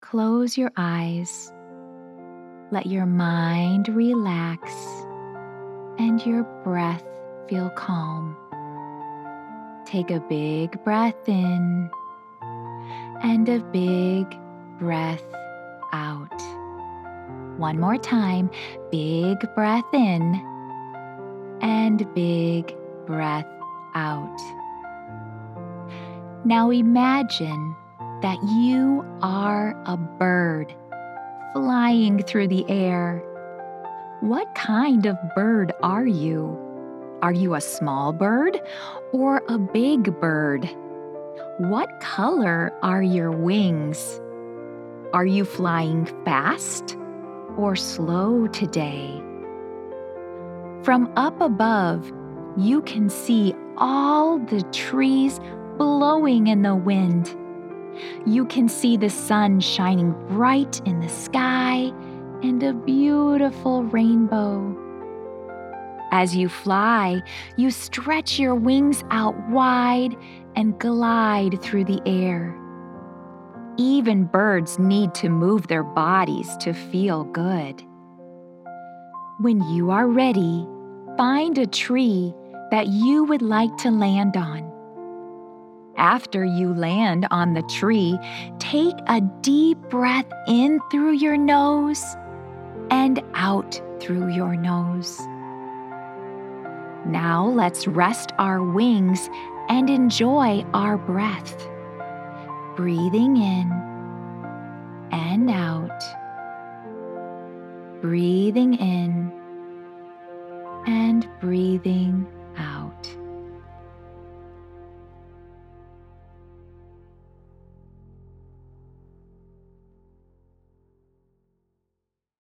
Close your eyes. Let your mind relax and your breath feel calm. Take a big breath in and a big breath out. One more time, big breath in and big breath out. Now imagine that you are a bird flying through the air. What kind of bird are you? Are you a small bird or a big bird? What color are your wings? Are you flying fast or slow today? From up above, you can see all the trees blowing in the wind. You can see the sun shining bright in the sky and a beautiful rainbow. As you fly, you stretch your wings out wide and glide through the air. Even birds need to move their bodies to feel good. When you are ready, find a tree that you would like to land on. After you land on the tree, take a deep breath in through your nose and out through your nose. Now let's rest our wings and enjoy our breath. Breathing in and out. Breathing in